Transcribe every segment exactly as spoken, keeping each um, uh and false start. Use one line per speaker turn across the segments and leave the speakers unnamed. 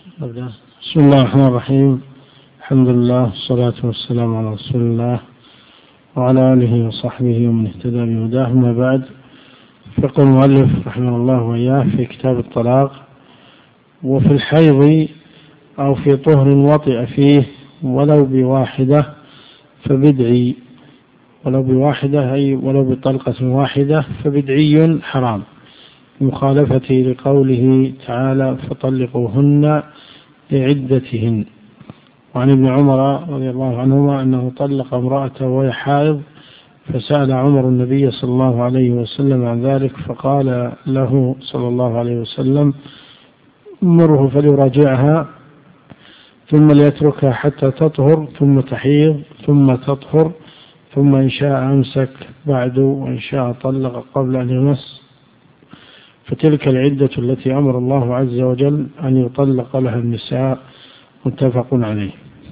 نبدأ. بسم الله الرحمن الرحيم. الحمد لله والصلاة والسلام على رسول الله وعلى آله وصحبه ومن اهتدى بهداه. أما بعد، فيقول المؤلف رحمه الله وإياه في كتاب الطلاق: وفي الحيض أو في طهر وطئ فيه ولو بواحدة فبدعي، ولو بواحدة أي ولو بطلقة واحدة فبدعي حرام، مخالفته لقوله تعالى: فطلقوهن لعدتهن. وعن ابن عمر رضي الله عنهما أنه طلق امرأته وهي حائض، فسأل عمر النبي صلى الله عليه وسلم عن ذلك، فقال له صلى الله عليه وسلم: مره فليراجعها ثم ليتركها حتى تطهر ثم تحيض ثم تطهر، ثم إن شاء أمسك بعد وإن شاء طلق قبل أن يمس، فتلك العدة التي أمر الله عز وجل أن يطلق لها النساء. متفق عليه.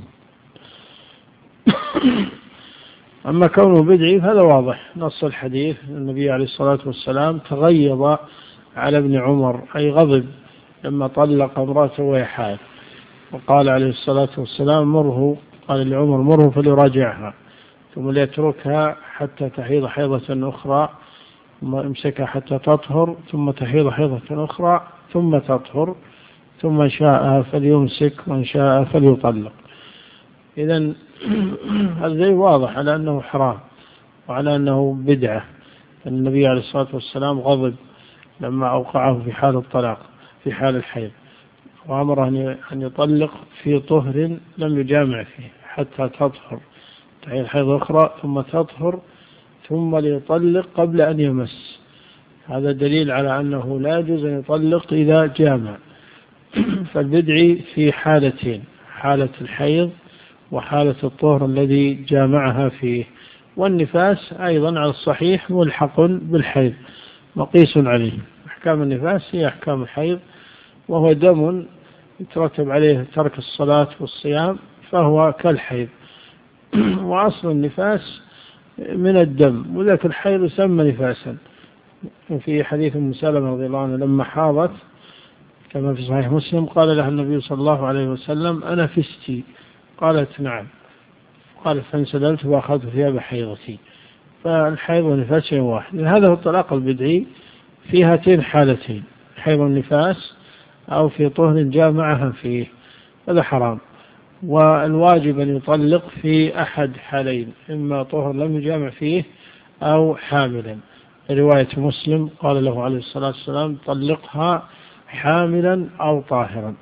أما كونه بدعي فهذا واضح، نص الحديث النبي عليه الصلاة والسلام تغيظ على ابن عمر، أي غضب لما طلق امرأته وهي حائض، وقال عليه الصلاة والسلام: مره، قال لعمر: مره فليراجعها ثم ليتركها حتى تحيض حيضة أخرى، ثم امسكها حتى تطهر ثم تحيض حيضة أخرى ثم تطهر، ثم إن شاء فليمسك وإن شاء فليطلق. إذن هذا واضح على أنه حرام وعلى أنه بدعة. النبي عليه الصلاة والسلام غضب لما أوقعه في حال الطلاق في حال الحيض، وأمره أن يطلق في طهر لم يجامع فيه حتى تطهر، تحيض حيض أخرى ثم تطهر ثم ليطلق قبل أن يمس. هذا دليل على أنه لا يجوز أن يطلق إذا جامع. فالبدعي في حالتين: حالة الحيض وحالة الطهر الذي جامعها فيه. والنفاس أيضا على الصحيح ملحق بالحيض، مقيس عليه. أحكام النفاس هي أحكام الحيض، وهو دم يترتب عليه ترك الصلاة والصيام، فهو كالحيض. وأصل النفاس من الدم، وذاك الحيض يسمى نفاسا. في حديث أم سلمة رضي الله عنها لما حاضت كما في صحيح مسلم، قال لها النبي صلى الله عليه وسلم: أنا فستي؟ قالت: نعم. قالت: فانسدلت وأخذت ثياب حيضتي. فالحيض والنفاس شيء واحد. هذا هو الطلاق البدعي في هاتين الحالتين: حيض النفاس أو في طهر جامعها فيه، هذا حرام. والواجب أن يطلق في أحد حالين: إما طهر لم يجامع فيه أو حاملا. رواية مسلم قال له عليه الصلاة والسلام: طلقها حاملا أو طاهرا.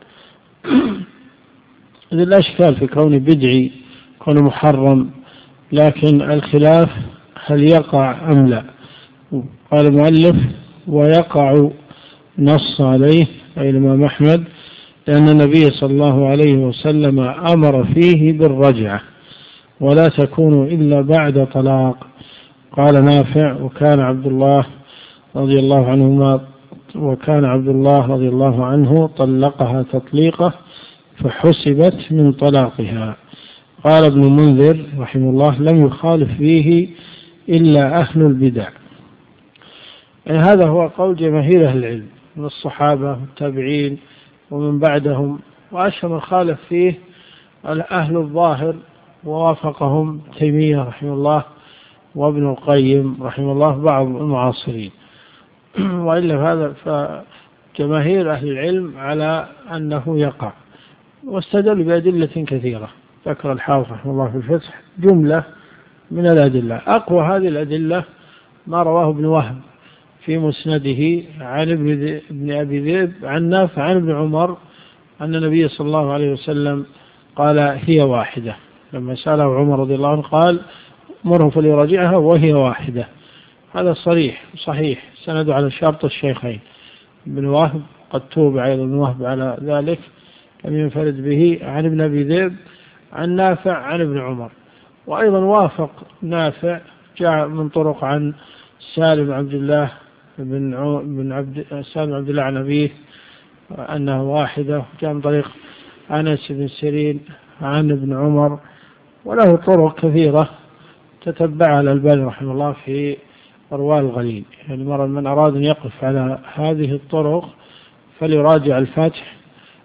إذن لا إشكال في كون بدعي، كون محرم، لكن الخلاف هل يقع أم لا. قال المؤلف: ويقع، نص عليه أي الإمام أحمد، لأن النبي صلى الله عليه وسلم أمر فيه بالرجعة، ولا تكون إلا بعد طلاق. قال نافع: وكان عبد الله رضي الله عنهما وكان عبد الله رضي الله عنه طلقها تطليقة فحسبت من طلاقها. قال ابن منذر رحمه الله: لم يخالف فيه إلا أهل البدع. يعني هذا هو قول جماهير أهل العلم من الصحابة والتابعين ومن بعدهم، وأشهر من خالف فيه أهل الظاهر، ووافقهم تيمية رحمه الله وابن القيم رحمه الله بعض المعاصرين. وإلا هذا فجماهير أهل العلم على أنه يقع، واستدل بأدلة كثيرة. ذكر الحافظ رحمه الله في الفتح جملة من الأدلة. أقوى هذه الأدلة ما رواه ابن وهب في مسنده عن ابن أبي ذئب عن نافع عن ابن عمر أن النبي صلى الله عليه وسلم قال: هي واحدة. لما سأله عمر رضي الله عنه قال: مره فليراجعها وهي واحدة. هذا صريح صحيح، سند على شرط الشيخين. ابن وهب قد توبع أيضا ابن وهب على ذلك، لم ينفرد به، عن ابن أبي ذئب عن نافع عن ابن عمر. وأيضا وافق نافع، جاء من طرق عن سالم عبد الله بن عبد سالم عبد الله عن أبيه أنها واحدة، جاء من طريق أنس بن سيرين عن ابن عمر، وله طرق كثيرة تتبعها الألباني رحمه الله في أرواه الغليل. يعني مرة من أراد أن يقف على هذه الطرق فليراجع الفاتح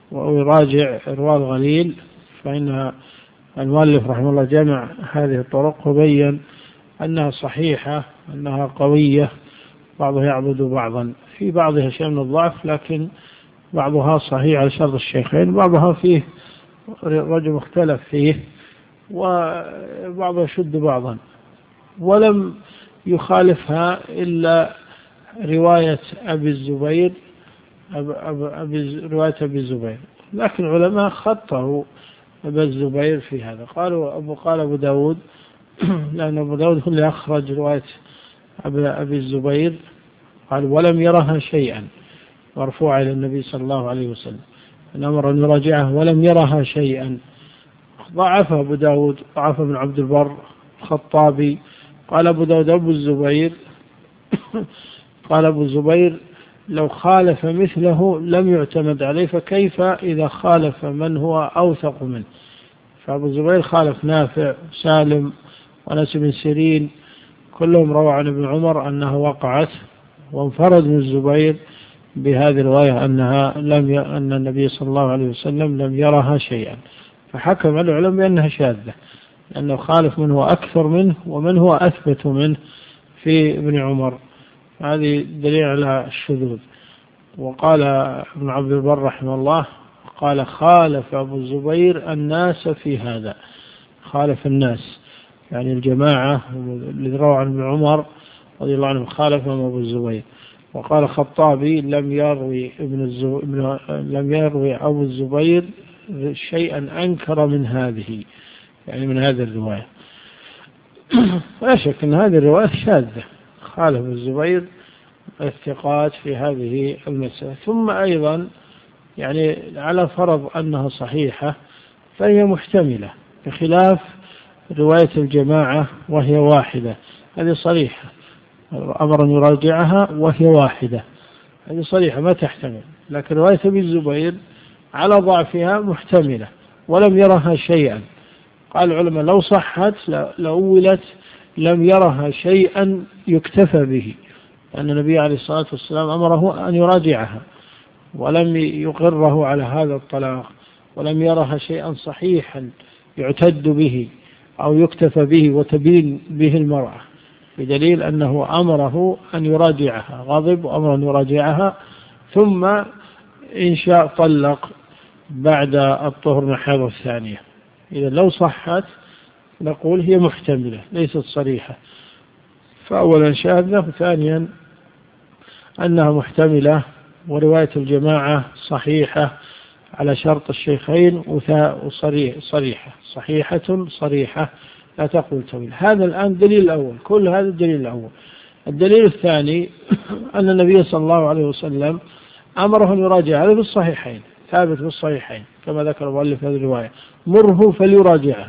ويراجع إرواء الغليل، فإن المؤلف رحمه الله جمع هذه الطرق وبين أنها صحيحة، أنها قوية، بعضها يعبد بعضا، في بعضها شيء من الضعف، لكن بعضها صحيح على شرط الشيخين، بعضها فيه رجل مختلف فيه، وبعضها يشد بعضا. ولم يخالفها إلا رواية أبي الزبير أب أب أبي رواية أبي الزبير، لكن علماء خطه أبي الزبير في هذا، قالوا أبو قال أبو داود لأن أبو داود هو اللي أخرج رواية أبي الزبير، قال ولم يرها شيئا مرفوعة إلى النبي صلى الله عليه وسلم، الأمر أن يراجعه ولم يرها شيئا. ضعف أبو داود، ضعف ابن عبد البر، الخطابي. قال أبو داود أبو الزبير قال أبو الزبير لو خالف مثله لم يعتمد عليه، فكيف إذا خالف من هو أوثق منه؟ فأبو الزبير خالف نافع، سالم، وأنس بن سيرين، كلهم رووا عن ابن عمر أنها وقعت، وانفرد ابن الزبير بهذه الرواية أنها لم ي... أن النبي صلى الله عليه وسلم لم يرها شيئا، فحكم العلماء بأنها شاذة، لأنه خالف من هو أكثر منه ومن هو أثبت منه في ابن عمر. هذه دليل على الشذوذ. وقال ابن عبد البر رحمه الله قال خالف أبو الزبير الناس في هذا، خالف الناس يعني الجماعة اللي رووا عن ابن عمر رضي الله عنه خالفهم أبو الزبير. وقال الخطابي لم يروي ابن الزو... لم يروي أبو الزبير شيئا أنكر من هذه، يعني من هذه الرواية. لا شك أن هذه الرواية شاذة، خالف الزبير الثقات في هذه المسألة. ثم أيضا يعني على فرض أنها صحيحة فهي محتملة، بخلاف رواية الجماعة وهي واحدة، هذه صريحة، أمر أن يراجعها وهي واحدة، هذه صريحة ما تحتمل. لكن رواية أبي الزبير على ضعفها محتملة ولم يرها شيئا. قال العلماء لو صحت لأولت لم يرها شيئا يكتفى به، لأن النبي عليه الصلاة والسلام أمره أن يراجعها ولم يقره على هذا الطلاق، ولم يرها شيئا صحيحا يعتد به أو يكتفى به وتبين به المرأة، بدليل أنه أمره أن يراجعها، غضب وأمر أن يراجعها، ثم إن شاء طلق بعد الطهر من الحيض الثانية. إذا لو صحت نقول هي محتملة ليست صريحة، فأولا شاذة، وثانيا أنها محتملة، ورواية الجماعة صحيحة على شرط الشيخين وصريحة، صحيحة صريحة لا تقبل تأويل. هذا الآن دليل الأول، كل هذا الدليل الأول. الدليل الثاني أن النبي صلى الله عليه وسلم أمره أن يراجع، هذا في الصحيحين، ثابت في الصحيحين كما ذكر المؤلف هذه الرواية، مره فليراجعها.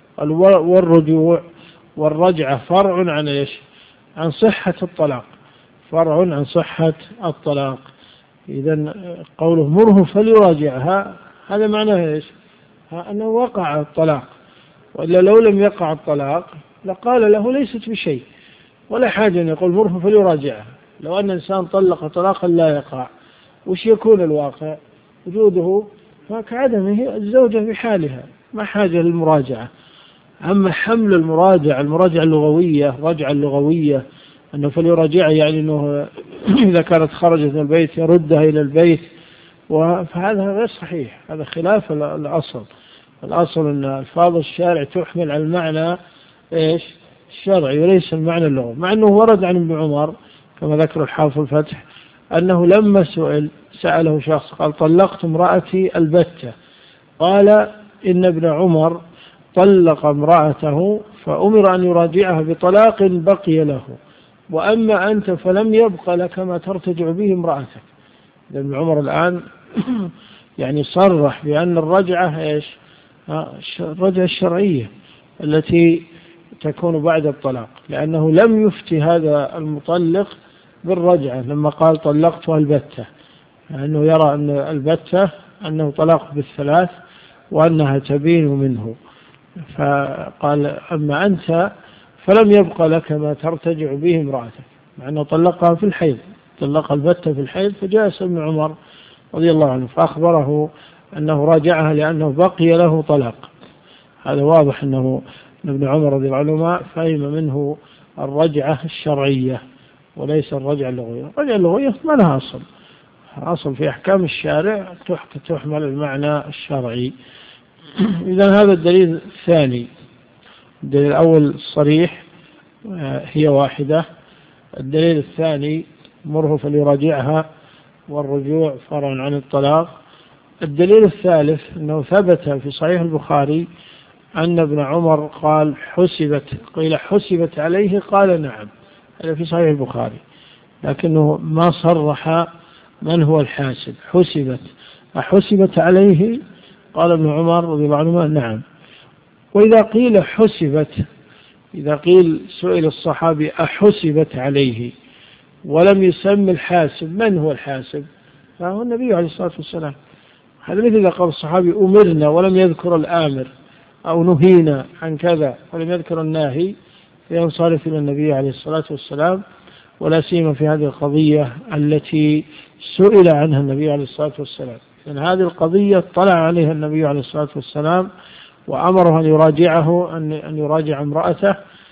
والرجوع والرجعة فرع عن إيش؟ عن صحة الطلاق، فرع عن صحة الطلاق. إذن قوله مره فليراجعها هذا معناه إيش؟ أنه وقع الطلاق، وإلا لو لم يقع الطلاق لقال له ليست بشيء، ولا حاجة أن يقول مره فليراجعها. لو أن إنسان طلق طلاقا لا يقع وش يكون الواقع؟ وجوده فكعدمه، الزوجة بحالها، ما حاجة للمراجعة. أما حمل المراجعة، المراجعة اللغوية، رجعة اللغوية أنه فليراجعها يعني أنه إذا كانت خرجت من البيت يردها إلى البيت، فهذا غير صحيح، هذا خلاف الأصل. الأصل أن ألفاظ الشارع تحمل على المعنى إيش؟ الشرعي وليس المعنى اللغوي، مع أنه ورد عن ابن عمر كما ذكر الحافظ الفتح أنه لما سئل سأله شخص قال طلقت امرأتي البتة، قال إن ابن عمر طلق امرأته فأمر أن يراجعها بطلاق بقي له، وأما أنت فلم يبق لك ما ترتجع به امرأتك. ابن عمر الآن يعني صرح بأن الرجعة إيش؟ الرجعة الشرعية التي تكون بعد الطلاق، لأنه لم يفتي هذا المطلق بالرجعة لما قال طلقتها البتة، لأنه يرى أن البتة أنه طلاق بالثلاث وأنها تبين منه، فقال أما أنت فلم يبقى لك ما ترتجع به امرأتك، مع أنه طلقها في الحيض، طلق البتة في الحيض. فجاء ابن عمر رضي الله عنه فأخبره أنه راجعها لأنه بقي له طلاق. هذا واضح أنه ابن عمر رضي الله عنهما فهم منه الرجعة الشرعية وليس الرجعة اللغوية. الرجعة اللغوية ما لها أصل، أصل في أحكام الشارع تحمل المعنى الشرعي. إذا هذا الدليل الثاني. الدليل الأول صريح هي واحدة. الدليل الثاني مره فليراجعها والرجوع فرع عن الطلاق. الدليل الثالث أنه ثبت في صحيح البخاري أن ابن عمر قال حسبت، قيل حسبت عليه قال نعم، هذا في صحيح البخاري، لكنه ما صرح من هو الحاسب. حسبت أحسبت عليه؟ قال ابن عمر رضي الله عنه نعم. وإذا قيل حسبت، إذا قيل سئل الصحابي أحسبت عليه ولم يسمى الحاسب، من هو الحاسب؟ فهو النبي عليه الصلاة والسلام. هذا مثل إذا قال الصحابي أمرنا ولم يذكر الآمر، أو نهينا عن كذا ولم يذكر الناهي، فينصرف إلى النبي عليه الصلاة والسلام، ولا سيما في هذه القضية التي سئل عنها النبي عليه الصلاة والسلام. لأن هذه القضية طلع عليها النبي عليه الصلاة والسلام وأمره أن يراجعه، أن أن يراجع امرأته،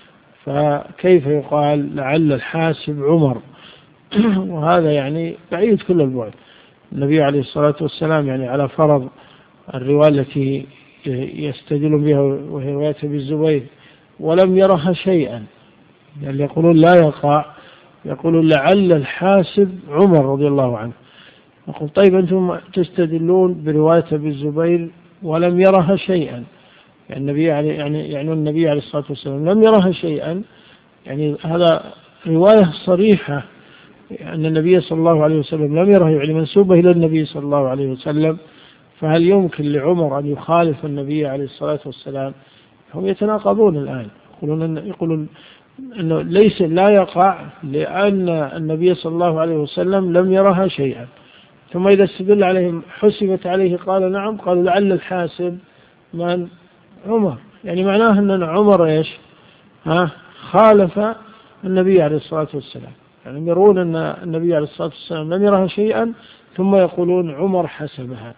فكيف يقال لعل الحاسب عمر؟ وهذا يعني بعيد كل البعد. النبي عليه الصلاة والسلام يعني على فرض الرواية التي يستدل بها وهي رواية أبي الزبير ولم يرها شيئا، يعني يقولون لا يقع، يقولون لعل الحاسب عمر رضي الله عنه. يقول طيب أنتم تستدلون برواية أبي الزبير ولم يرها شيئا، يعني النبي يعني يعني يعني النبي عليه الصلاة والسلام لم يرها شيئا، يعني هذا رواية صريحة أن النبي صلى الله عليه وسلم لم يرها، يعني منسوبة إلى النبي صلى الله عليه وسلم. فهل يمكن لعمر أن يخالف النبي عليه الصلاة والسلام؟ هم يتناقضون الآن، يقولون يقولون أنه ليس لا يقع لأن النبي صلى الله عليه وسلم لم يرها شيئا. ثم إذا استدل عليهم حسبت عليه قال نعم، قالوا لعل الحاسب من؟ عمر. يعني معناه أن عمر إيش؟ ها خالف النبي عليه الصلاة والسلام، يعني يرون أن النبي عليه الصلاة والسلام لم يرها شيئا ثم يقولون عمر حسبها.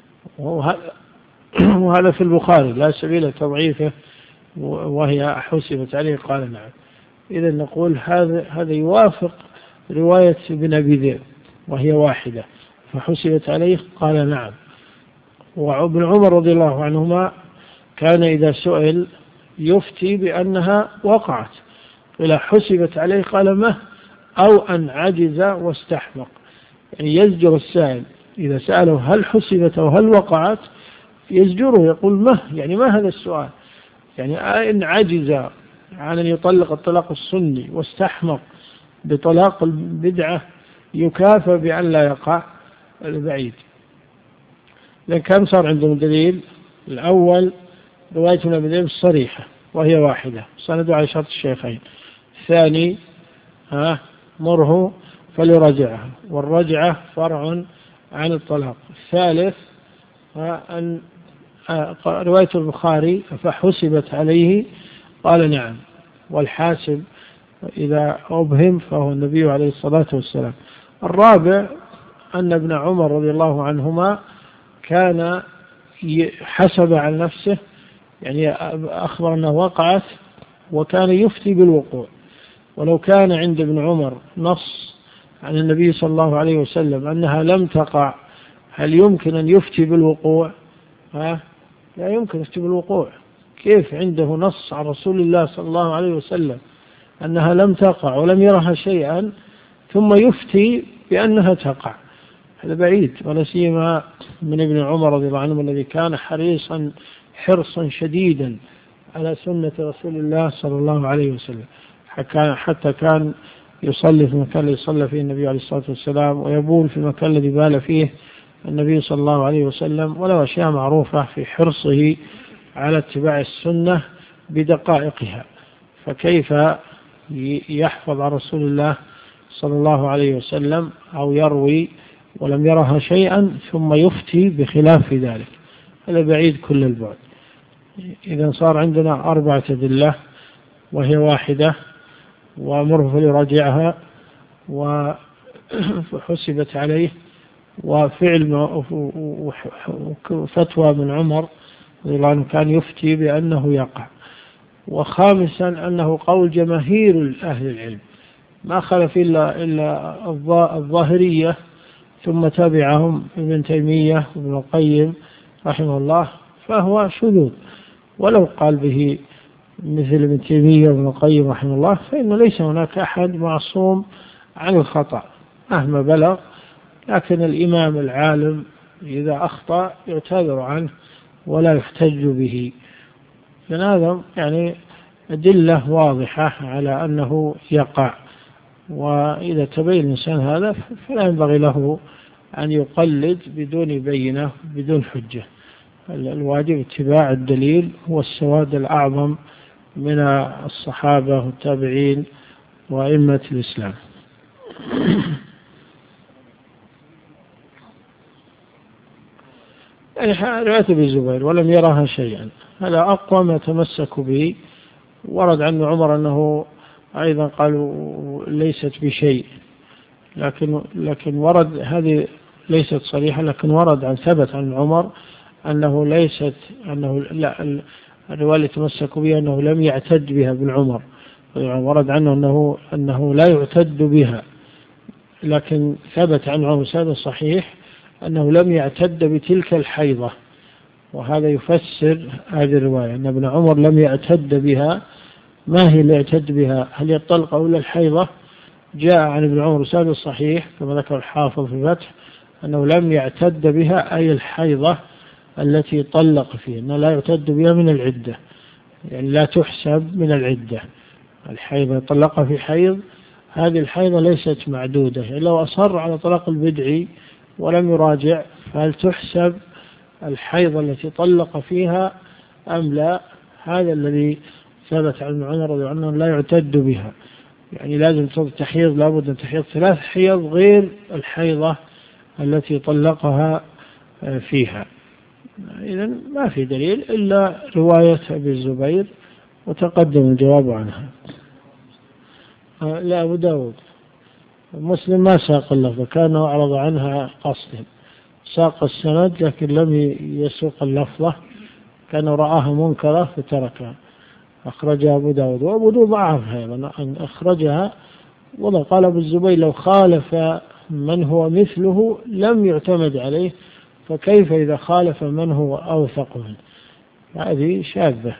وهذا في البخاري لا سبيل تضعيفه، وهي حسبت عليه قال نعم. إذا نقول هذا هذا يوافق رواية ابن أبي ذئب وهي واحدة، فحسبت عليه قال نعم. وابن عمر رضي الله عنهما كان إذا سئل يفتي بأنها وقعت، إلى حسبت عليه قال ما، أو أن عجز واستحمق، يعني يزجر السائل إذا سأله هل حسبت أو هل وقعت، يزجره يقول ما، يعني ما هذا السؤال، يعني إن عجز عن أن يطلق الطلاق السني واستحمق بطلاق البدعة يكافى بأن لا يقع البعيد. لأن كم صار عندهم دليل؟ الأول رواية ابن أبي ذئب الصريحة وهي واحدة سند على شرط الشيخين. الثاني ها مره فليراجعها والرجعة فرع عن الطلاق. الثالث أن رواية البخاري فحسبت عليه قال نعم، والحاسب إذا أبهم فهو النبي عليه الصلاة والسلام. الرابع أن ابن عمر رضي الله عنهما كان حسب عن نفسه، يعني أخبر أنه وقعت وكان يفتي بالوقوع. ولو كان عند ابن عمر نص عن النبي صلى الله عليه وسلم أنها لم تقع، هل يمكن أن يفتي بالوقوع؟ ها؟ لا يمكن يفتي بالوقوع. كيف عنده نص عن رسول الله صلى الله عليه وسلم أنها لم تقع ولم يرها شيئا ثم يفتي بأنها تقع؟ هذا بعيد، ولا سيما من ابن عمر رضي الله عنه الذي كان حريصا حرصا شديدا على سنة رسول الله صلى الله عليه وسلم، حتى كان يصلي في المكان الذي صلى فيه النبي عليه الصلاة والسلام، ويبول في المكان الذي بال فيه النبي صلى الله عليه وسلم، وله أشياء معروفة في حرصه على اتباع السنة بدقائقها. فكيف يحفظ عن رسول الله صلى الله عليه وسلم أو يروي ولم يرها شيئا ثم يفتي بخلاف ذلك؟ هذا بعيد كل البعد. إذا صار عندنا أربعة أدلة وهي واحدة، وأمره فليراجعها وحسبت عليه وفعل فتوى من عمر رضي الله عنه كان يفتي بأنه يقع. وخامسا أنه قول جماهير أهل العلم ما خلف إلا إلا الظاهرية، ثم تبعهم ابن تيمية وابن القيم رحمه الله، فهو شذوذ. ولو قال به مثل ابن تيمية وابن القيم رحمه الله فإنه ليس هناك أحد معصوم عن الخطأ مهما بلغ، لكن الإمام العالم إذا أخطأ يعتذر عنه ولا يحتج به. فهذا يعني أدلة واضحة على أنه يقع، وإذا تبين الإنسان هذا فلا ينبغي له أن يقلد بدون بينة بدون حجة. الواجب اتباع الدليل. هو السواد الأعظم من الصحابة والتابعين وأئمة الإسلام. يعني رواية ابن الزبير ولم يرها شيئا، هذا أقوى ما تمسك به. ورد عن عمر أنه أيضا قالوا ليست بشيء، لكن لكن ورد هذه ليست صريحة، لكن ورد عن ثبت عن عمر أنه ليست أنه لا الرواية تمسك بها أنه لم يعتد بها ابن عمر. ورد عنه أنه أنه لا يعتد بها، لكن ثبت عن عمر هذا صحيح أنه لم يعتد بتلك الحيضة. وهذا يفسر هذه الرواية أن ابن عمر لم يعتد بها. ما هي اللي يعتد بها؟ هل هي الطلقة ولا الحيضة؟ جاء عن ابن عمر هذا صحيح كما ذكر الحافظ في الفتح أنه لم يعتد بها، أي الحيضة التي طلق فيها، أنه لا يعتد بها من العدة، يعني لا تحسب من العدة. الحيضة طلقها في حيض، هذه الحيضة ليست معدودة. يعني لو أصر على طلاق البدعي ولم يراجع فهل تحسب الحيضة التي طلق فيها أم لا؟ هذا الذي ثبت عن عمر رضي الله عنه لا يعتد بها. يعني لازم تحيض، لابد أن تحيض ثلاث حيض غير الحيضة التي طلقها فيها. إذن ما في دليل إلا رواية أبي الزبير وتقدم الجواب عنها. لا، أبو داود. مسلم ما ساق اللفظ، كان أعرض عنها قصدا، ساق السند لكن لم يسوق اللفظة، كان رآها منكرة فتركها. أخرجها أبو داود، وأبو داود ضعفها أيضا أن أخرجها. وقال أبو الزبير لو خالف من هو مثله لم يعتمد عليه، فكيف إذا خالف من هو أوثق منه؟ هذه شاذة.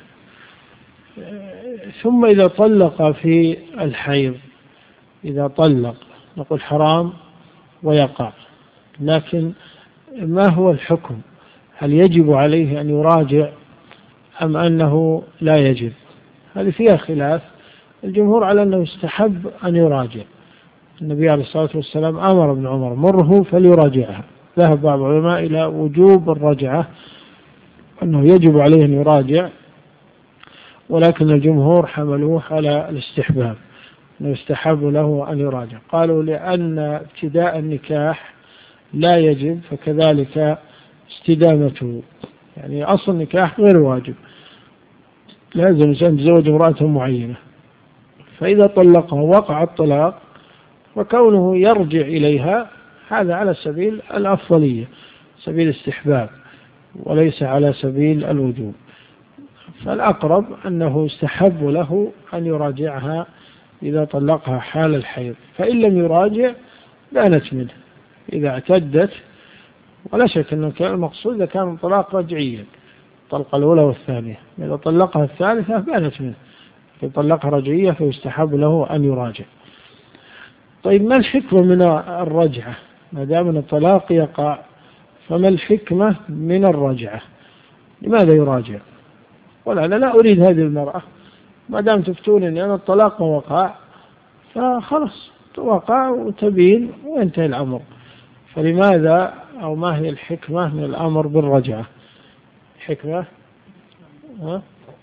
ثم إذا طلق في الحيض، إذا طلق نقول حرام ويقع، لكن ما هو الحكم؟ هل يجب عليه أن يراجع أم أنه لا يجب؟ هذه فيها خلاف. الجمهور على أنه يستحب أن يراجع. النبي عليه الصلاة والسلام أمر ابن عمر مره فليراجعها. ذهب بعض العلماء إلى وجوب الرجعة، أنه يجب عليه أن يراجع، ولكن الجمهور حملوه على الاستحباب، أنه يستحب له أن يراجع. قالوا لأن ابتداء النكاح لا يجب، فكذلك استدامته. يعني أصل النكاح غير واجب، لازم الإنسان يتزوج امرأة معينة، فإذا طلقها وقع الطلاق، وكونه يرجع إليها هذا على سبيل الأفضلية، سبيل الاستحباب، وليس على سبيل الوجوب. فالأقرب أنه يستحب له أن يراجعها إذا طلقها حال الحيض، فإن لم يراجع بانت منه إذا اعتدت. ولا شك أن المقصود إذا كان طلاق رجعيا، الطلقة الأولى والثانية، إذا طلقها الثالثة بانت منه. إذا طلقها رجعية فيستحب له أن يراجع. طيب، ما الحكمة من الرجعة؟ ما دام أن الطلاق يقع، فما الحكمة من الرجعة؟ لماذا يراجع؟ ولا أنا لا أريد هذه المرأة، ما دام تفتون أن الطلاق وقع فخلص وقع وتبين وانتهى الأمر. فلماذا أو ما هي الحكمة من الأمر بالرجعة؟ حكمة ها؟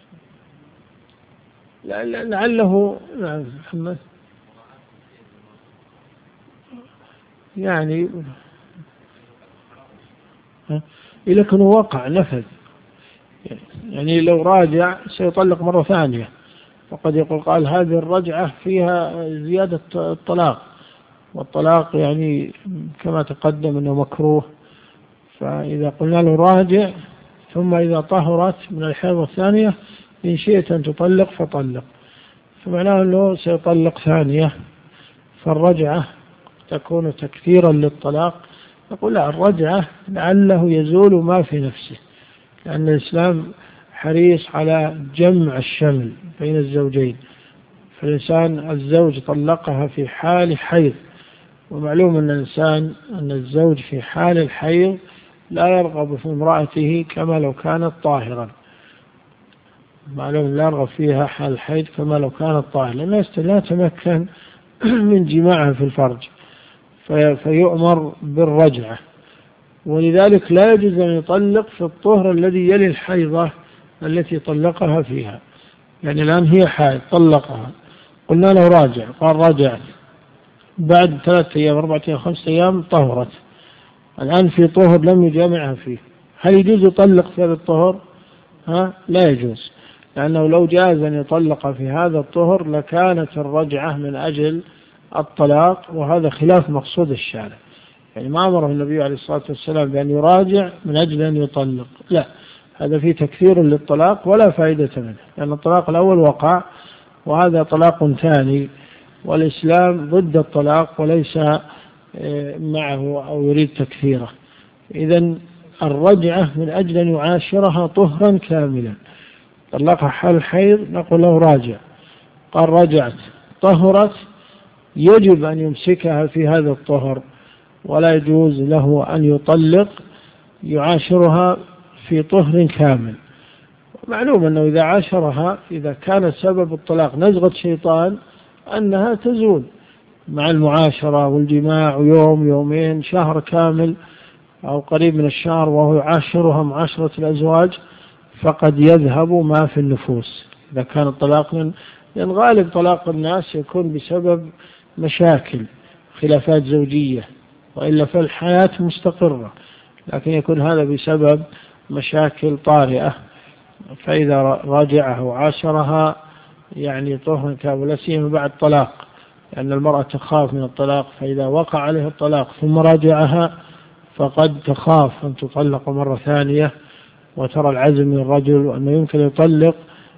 لعله محمد يعني إذا كان وقع نفذ، يعني لو راجع سيطلق مرة ثانية، وقد يقول قال هذه الرجعة فيها زيادة الطلاق، والطلاق يعني كما تقدم أنه مكروه، فإذا قلنا له راجع ثم إذا طهرت من الحيض الثانية إن شئت أن تطلق فطلق، فمعناه أنه سيطلق ثانية، فالرجعة تكون تكثيرا للطلاق. يقول لا، الرجعة لعله يزول ما في نفسه، لأن الإسلام حريص على جمع الشمل بين الزوجين، فالإنسان الزوج طلقها في حال حيض، ومعلوم أن الإنسان أن الزوج في حال الحيض لا يرغب في امرأته كما لو كانت طاهرا، معلوم لا يرغب فيها حال الحيض كما لو كانت طاهرا، لأنه لا يتمكن من جماعها في الفرج، في فيؤمر بالرجعة. ولذلك لا يجوز أن يطلق في الطهر الذي يلي الحيضة التي طلقها فيها. يعني الآن هي حائض طلقها، قلنا له راجع، قال رجعت، بعد ثلاثة أيام أربعة أيام خمسة أيام طهرت، الآن في طهر لم يجامعها فيه، هل يجوز يطلق في هذا الطهر؟ ها؟ لا يجوز، لأنه لو جاز أن يطلق في هذا الطهر لكانت الرجعة من أجل الطلاق، وهذا خلاف مقصود الشارع. يعني ما أمره النبي عليه الصلاة والسلام بأن يراجع من أجل أن يطلق، لا، هذا فيه تكثير للطلاق ولا فائدة منه، لأن الطلاق الأول وقع وهذا طلاق ثاني، والإسلام ضد الطلاق وليس معه أو يريد تكثيره. إذن الرجعة من أجل أن يعاشرها طهرا كاملا، طلقها حال الحيض نقول له راجع، قال رجعت طهرت، يجب أن يمسكها في هذا الطهر، ولا يجوز له أن يطلق يعاشرها في طهر كامل. معلوم أنه إذا عاشرها إذا كان سبب الطلاق نزغة شيطان أنها تزول مع المعاشرة والجماع يوم يومين شهر كامل أو قريب من الشهر وهو يعاشرها معاشرة الأزواج، فقد يذهب ما في النفوس إذا كان الطلاق من، لأن غالب طلاق الناس يكون بسبب مشاكل خلافات زوجية، وإلا فالحياة مستقرة، لكن يكون هذا بسبب مشاكل طارئة، فإذا راجعها وعاشرها يعني طهرا كامل، لا سيما بعد طلاق، لأن المرأة تخاف من الطلاق، فإذا وقع عليه الطلاق ثم راجعها فقد تخاف أن تطلق مرة ثانية، وترى العزم من الرجل وأنه يمكن يطلق،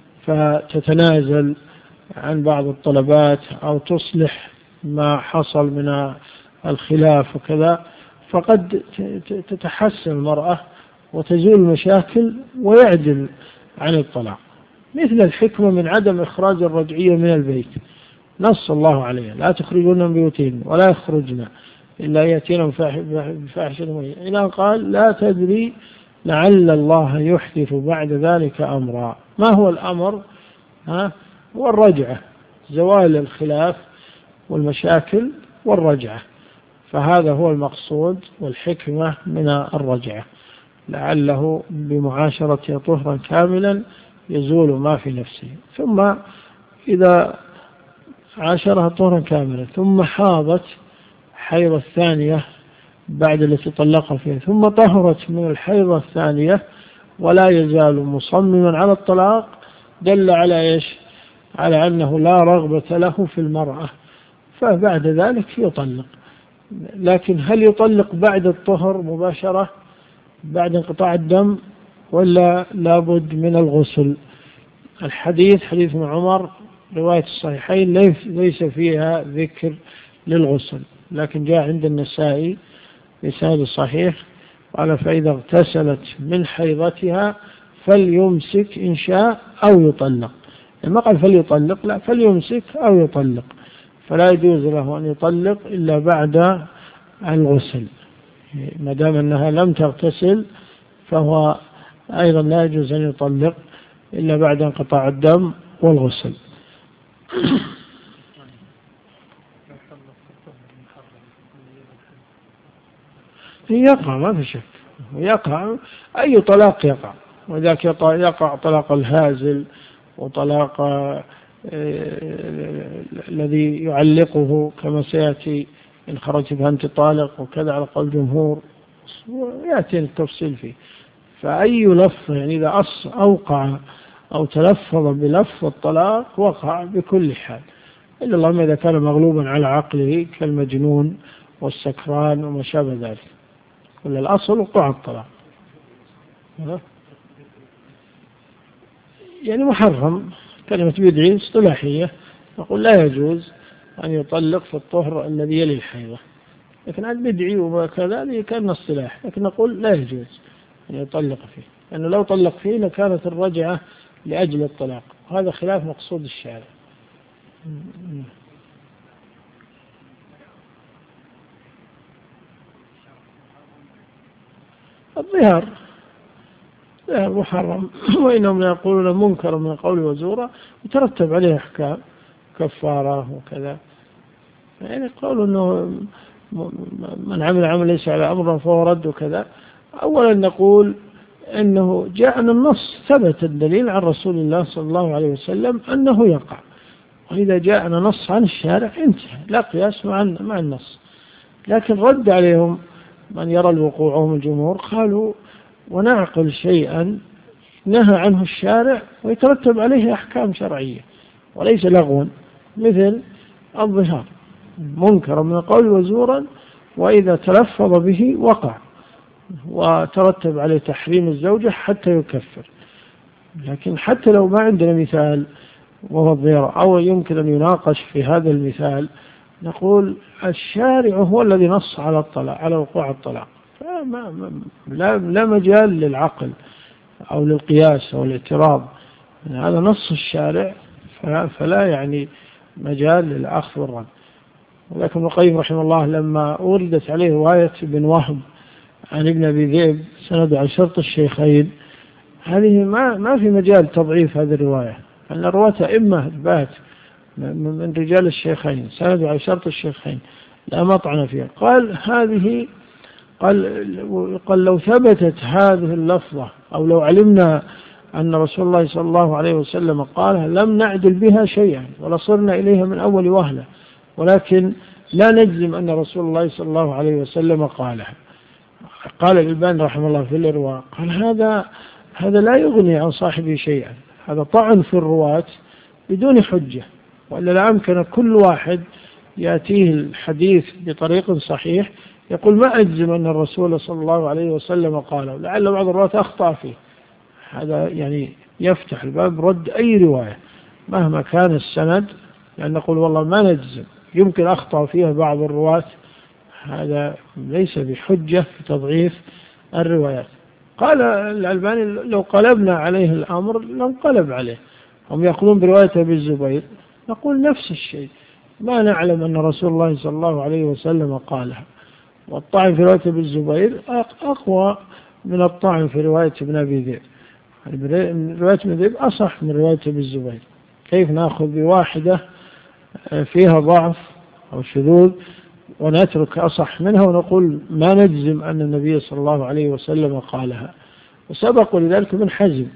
فتتنازل عن بعض الطلبات أو تصلح ما حصل من الخلاف وكذا، فقد تتحسن المرأة وتزول المشاكل ويعدل عن الطلاق. مثل الحكمة من عدم إخراج الرجعية من البيت، نص الله عليها لا تخرجون من بيوتهن ولا يخرجن إلا يأتين بفاحشة مبينة، إلى قال لا تدري لعل الله يحدث بعد ذلك أمرا. ما هو الأمر؟ ها؟ والرجعة، زوال الخلاف والمشاكل والرجعة، فهذا هو المقصود والحكمة من الرجعة، لعله بمعاشرة طهرا كاملا يزول ما في نفسه. ثم إذا عاشرها طهرا كاملا ثم حاضت حيض الثانية بعد التي طلقها فيها، ثم طهرت من الحيض الثانية ولا يزال مصمما على الطلاق، دل على إيش؟ على أنه لا رغبة له في المرأة، فبعد ذلك يطلق. لكن هل يطلق بعد الطهر مباشرة بعد انقطاع الدم ولا لابد من الغسل؟ الحديث حديث ابن عمر رواية الصحيحين ليس فيها ذكر للغسل، لكن جاء عند النسائي بسند الصحيح قال فإذا اغتسلت من حيضتها فليمسك إن شاء أو يطلق، ما قال فليطلق، لا، فليمسك أو يطلق، فلا يجوز له أن يطلق إلا بعد الغسل، ما دام أنها لم تغتسل فهو أيضا لا يجوز أن يطلق إلا بعد انقطاع الدم والغسل. يقع ما في شك، يقع أي طلاق يقع، وذاك يقع طلاق الهازل وطلاق الذي يعلقه كما سيأتي إن خرجت فأنت طالق وكذا على قول الجمهور، ويأتي التفصيل فيه. فأي لفظ يعني إذا أوقع أو تلفظ بلفظ الطلاق وقع بكل حال، إلا اللهم إذا كان مغلوبا على عقله كالمجنون والسكران وما شابه ذلك. ولا الأصل وقوع الطلاق يعني محرم. كلمة بدعي اصطلاحية، نقول لا يجوز أن يطلق في الطهر الذي يلي الحيضة، لكن هذا بدعي وكذا هذه كان اصطلاح، لكن نقول لا يجوز أن يطلق فيه، لأنه لو طلق فيه لكانت الرجعة لأجل الطلاق، وهذا خلاف مقصود الشارع. الظهار محرم، وإنهم يقولون منكر من القول وزورا وترتب عليه أحكام كفارة وكذا. يعني قالوا أنه من عمل عمل ليس على أمر فهو رد وكذا. أولا نقول أنه جاءنا النص، ثبت الدليل عن رسول الله صلى الله عليه وسلم أنه يقع، وإذا جاءنا نص عن الشارع انتهى، لا قياس مع مع النص. لكن رد عليهم من يرى الوقوع وهم الجمهور، قالوا ونعقل شيئا نهى عنه الشارع ويترتب عليه أحكام شرعية وليس لغوا، مثل الظهار منكر من القول وزورا، وإذا تلفظ به وقع وترتب عليه تحريم الزوجة حتى يكفر. لكن حتى لو ما عندنا مثال وهو الظهار أو يمكن أن يناقش في هذا المثال، نقول الشارع هو الذي نص على الطلاق، على وقوع الطلاق، فما لا, لا مجال للعقل أو للقياس أو الاعتراض، هذا نص الشارع، فلا يعني مجال للأخذ والرد. ولكن ابن القيم رحمه الله لما وردت عليه رواية ابن وهب عن ابن أبي ذئب سند عن شرط الشيخين، هذه ما ما في مجال تضعيف هذه الرواية، أن الرواة إما إثبات من رجال الشيخين سند عن شرط الشيخين لا مطعن فيها. قال هذه قال قال لو ثبتت هذه اللفظة أو لو علمنا أن رسول الله صلى الله عليه وسلم قالها لم نعدل بها شيئا ولصرنا إليها من أول وهلة، ولكن لا نجزم أن رسول الله صلى الله عليه وسلم قالها. قال الألباني رحمه الله في الإرواء، قال هذا هذا لا يغني عن صاحبه شيئا، هذا طعن في الرواة بدون حجة، وإلا لا أمكن كل واحد يأتيه الحديث بطريق صحيح يقول ما أجزم أن الرسول صلى الله عليه وسلم قاله، لعل بعض الرواة أخطأ فيه. هذا يعني يفتح الباب رد أي رواية مهما كان السند، لأن نقول والله ما نجزم، يمكن أخطأ فيها بعض الرواة، هذا ليس بحجة في تضعيف الروايات. قال الألباني لو قلبنا عليه الأمر لنقلب عليه، هم يقولون برواية أبي الزبير، نقول نفس الشيء، ما نعلم أن رسول الله صلى الله عليه وسلم قالها، والطعن في رواية ابن الزبير أقوى من الطعن في رواية ابن أبي ذئب. رواية ابن ذئب أصح من رواية ابن الزبير، كيف نأخذ بواحدة فيها ضعف أو شذوذ ونترك أصح منها ونقول ما نجزم أن النبي صلى الله عليه وسلم قالها. وسبق لذلك ابن حزم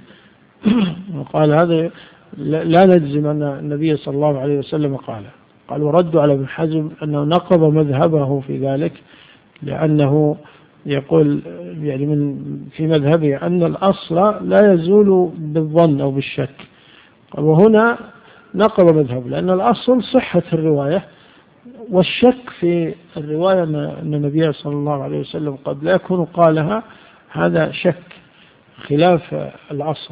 وقال هذا لا نجزم أن النبي صلى الله عليه وسلم قالها. قال وردوا على ابن حزم أنه نقض مذهبه في ذلك، لأنه يقول يعني من في مذهبه أن الأصل لا يزول بالظن أو بالشك، وهنا نقض مذهب، لأن الأصل صحة الرواية، والشك في الرواية أن النبي صلى الله عليه وسلم قد لا يكون قالها، هذا شك خلاف الأصل.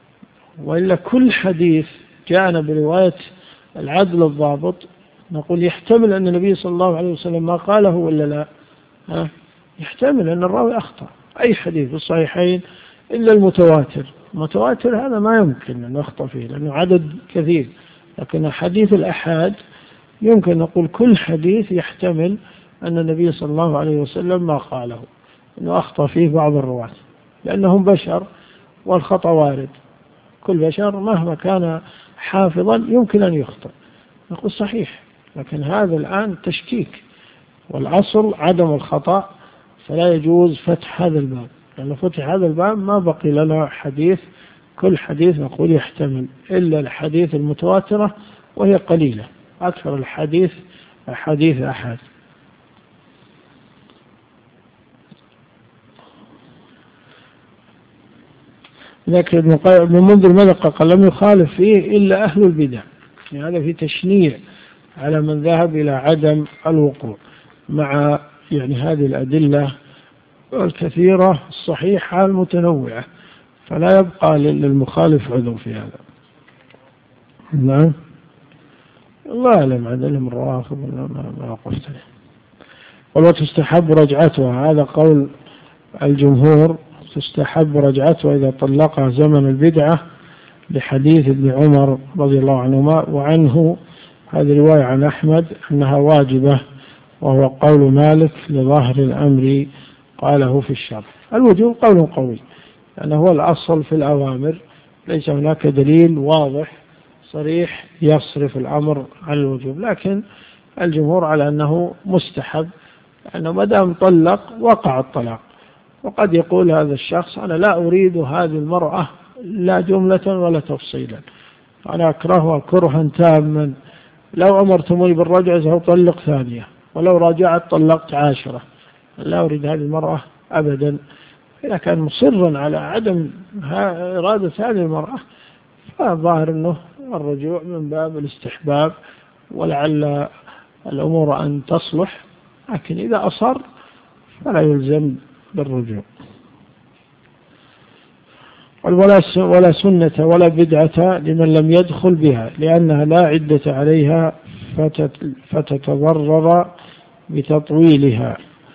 وإلا كل حديث جاءنا برواية العدل الضابط نقول يحتمل أن النبي صلى الله عليه وسلم ما قاله ولا لا، ها؟ يحتمل أن الراوي أخطأ. أي حديث في الصحيحين إلا المتواتر، المتواتر هذا ما يمكن أن يخطأ فيه لأنه عدد كثير، لكن حديث الأحاد يمكن نقول كل حديث يحتمل أن النبي صلى الله عليه وسلم ما قاله، أنه أخطأ فيه بعض الرواة، لأنهم بشر والخطأ وارد، كل بشر مهما كان حافظا يمكن أن يخطئ، نقول صحيح. لكن هذا الآن تشكيك، والأصل عدم الخطأ، فلا يجوز فتح هذا الباب، لأن فتح هذا الباب ما بقي لنا حديث، كل حديث نقول يحتمل إلا الحديث المتواترة وهي قليلة، أكثر الحديث حديث أحد. لكن ابن منذر ماذا قال؟ لم يخالف فيه إلا أهل البدع، يعني هذا في تشنيع على من ذهب إلى عدم الوقوع، مع يعني هذه الأدلة الكثيرة الصحيحة المتنوعة، فلا يبقى للمخالف عذر في هذا. نعم، الله أعلم عن علم الروافض ما وقفت له. ولا تستحب رجعتها، هذا قول الجمهور، تستحب رجعتها إذا طلقها زمن البدعة، لحديث ابن عمر رضي الله عنهما، وعنه هذه رواية عن أحمد أنها واجبة، وهو قول مالك لظاهر الأمر قاله في الشرح. الوجوب قول قوي، لأنه هو الأصل في الأوامر، ليس هناك دليل واضح صريح يصرف الأمر عن الوجوب، لكن الجمهور على أنه مستحب، لأنه ما دام طلق وقع الطلاق. وقد يقول هذا الشخص أنا لا أريد هذه المرأة لا جملة ولا تفصيلا، أنا أكرهها كرها تاما، لو أمرتموني بالرجعة سأطلق ثانية، ولو راجعت طلقت عاشرة، لا أريد هذه المرأة أبدا. إذا كان مصرا على عدم إرادة هذه المرأة، فظاهر أنه الرجوع من باب الاستحباب، ولعل الأمور أن تصلح، لكن إذا أصر فلا يلزم بالرجوع. ولا سنة ولا بدعة لمن لم يدخل بها، لأنها لا عدة عليها فتتضرر بتطويلها.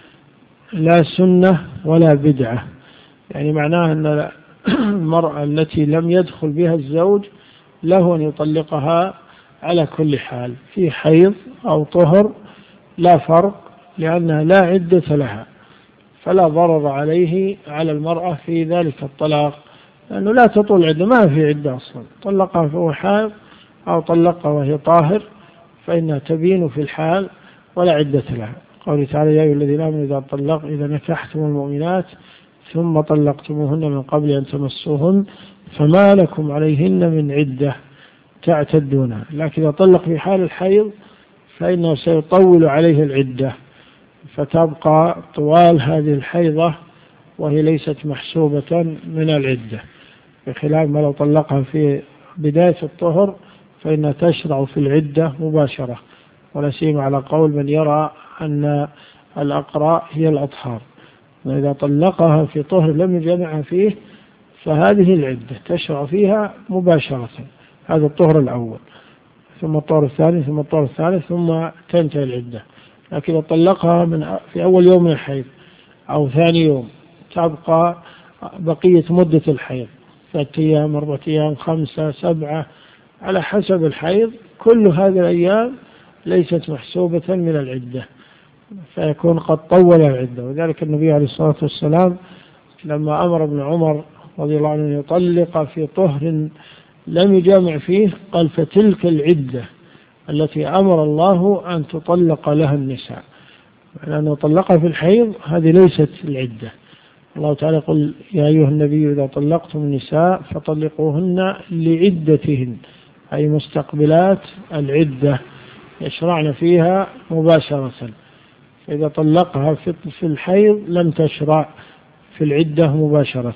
لا سنة ولا بدعة، يعني معناها أن المرأة التي لم يدخل بها الزوج له أن يطلقها على كل حال، في حيض أو طهر لا فرق، لأنها لا عدة لها، فلا ضرر عليه على المرأة في ذلك الطلاق، لأنه لا تطول عدة، ما في عدة أصلا، طلقها وهو حائض أو طلقها وهي طاهر فإنها تبين في الحال ولا عدة لها. قوله تعالى يا أيها الذين آمنوا إذا طلق إذا نكحتم المؤمنات ثم طلقتموهن من قبل أن تمسوهن فما لكم عليهن من عدة تعتدونها، لكن إذا طلق في حال الحيض فإنه سيطول عليه العدة، فتبقى طوال هذه الحيضة وهي ليست محسوبة من العدة، بخلاف ما لو طلقها في بداية الطهر فإنها تشرع في العدة مباشرة، ولا سيما على قول من يرى أن الأقراء هي الأطهار، وإذا طلقها في طهر لم يجمعها فيه فهذه العدة تشرع فيها مباشرة، هذا الطهر الأول، ثم الطهر الثاني، ثم الطهر الثالث، ثم تنتهي العدة. لكن إذا طلقها من في أول يوم من الحيض أو ثاني يوم تبقى بقية مدة الحيض، ثلاثة أيام، أربعة أيام، خمسة، سبعة، على حسب الحيض، كل هذه الأيام ليست محسوبة من العدة، فيكون قد طول العدة. وذلك النبي عليه الصلاة والسلام لما أمر ابن عمر رضي الله عنه يطلق في طهر لم يجامع فيه قال فتلك العدة التي أمر الله أن تطلق لها النساء، لأنه طلقها في الحيض هذه ليست العدة. الله تعالى يقول يا أيها النبي إذا طلقتم النساء فطلقوهن لعدتهن، أي مستقبلات العدة يشرعن فيها مباشرة، إذا طلقها في الحيض لم تشرع في العدة مباشرة.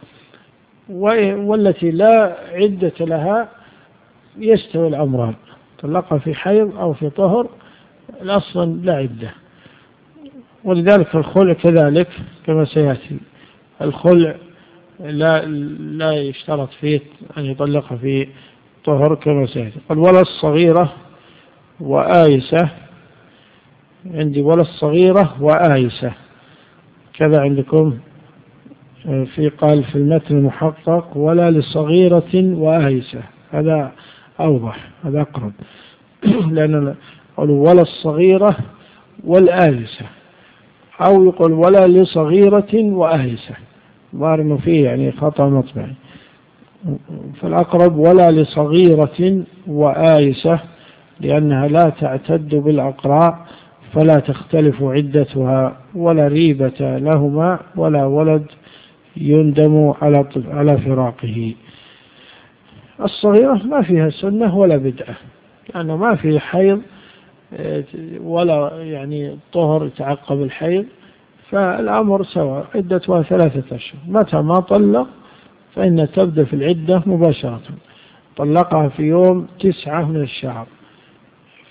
والتي لا عدة لها يستوي الأمران، طلقها في حيض أو في طهر الأصل لا عدة. ولذلك الخلع كذلك كما سيأتي، الخلع لا لا يشترط فيه أن يطلقها في طهر كما سيأتي. قال ولا الصغيرة وآيسة، عندي ولا الصغيرة وآيسة كذا عندكم، في قال في المتن المحقق ولا لصغيرة وآيسة، هذا أوضح، هذا أقرب لأن قالوا ولا الصغيرة والآيسة، أو يقول ولا لصغيرة وآيسة، ظاهر إنه فيه يعني خطأ مطبعي، فالأقرب ولا لصغيرة وآيسة، لأنها لا تعتد بالأقراء فلا تختلف عدتها ولا ريبة لهما ولا ولد يندم على على فراقه. الصغيرة ما فيها سنة ولا بدعة، لأنه ما في حيض ولا يعني طهر تعقب الحيض، فالأمر سواء، عدتها ثلاثة أشهر، متى ما طلق فإن تبدأ في العدة مباشرة. طلقها في يوم تسعة من الشهر